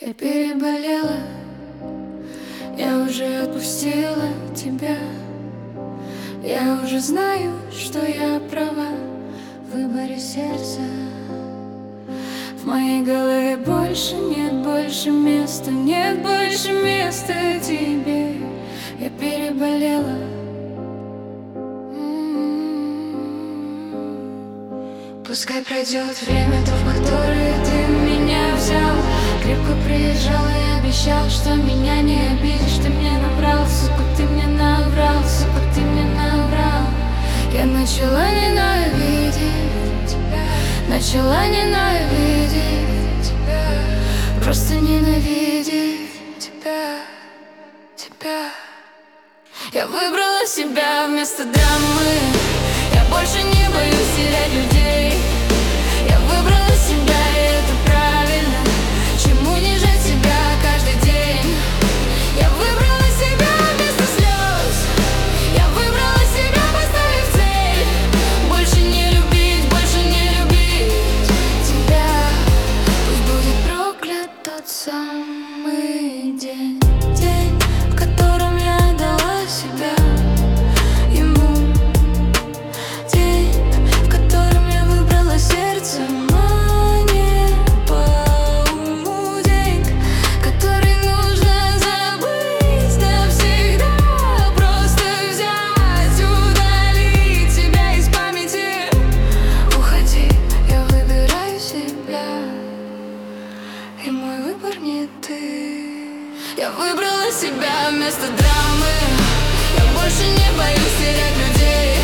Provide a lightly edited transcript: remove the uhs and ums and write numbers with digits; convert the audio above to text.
Я переболела, я уже отпустила тебя. Я уже знаю, что я права в выборе сердца. В моей голове больше нет больше места, нет больше места тебе. Я переболела. Пускай пройдет время, то, в которое ты меня взял. Крепко приезжал и обещал, что меня не обидишь. Ты мне наврал, сука, ты мне наврал, сука, ты мне наврал. Я начала ненавидеть тебя, начала ненавидеть тебя, просто ненавидеть тебя, тебя. Я выбрала себя вместо драмы. Я больше не боюсь терять людей. Я выбрала себя, и это правильно. Чему унижать себя каждый день? Я выбрала себя вместо слез. Я выбрала себя, поставив цель. Больше не любить тебя. Пусть будет проклят тот самый день. День, в котором я отдала себя ему. День, в котором я выбрала сердцем, а не по уму. День, который нужно забыть навсегда. Просто взять, удалить тебя из памяти. Уходи, я выбираю себя, и мой выбор не ты. Я выбрала себя вместо драмы. Я больше не боюсь терять людей.